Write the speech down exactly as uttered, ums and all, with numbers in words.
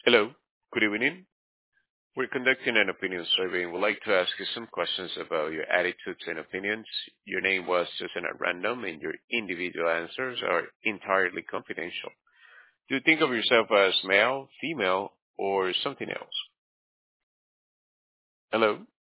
Hello, good evening. We're conducting an opinion survey and would like to ask you some questions about your attitudes and opinions. Your name was chosen at random and your individual answers are entirely confidential. Do you think of yourself as male, female, or something else? Hello?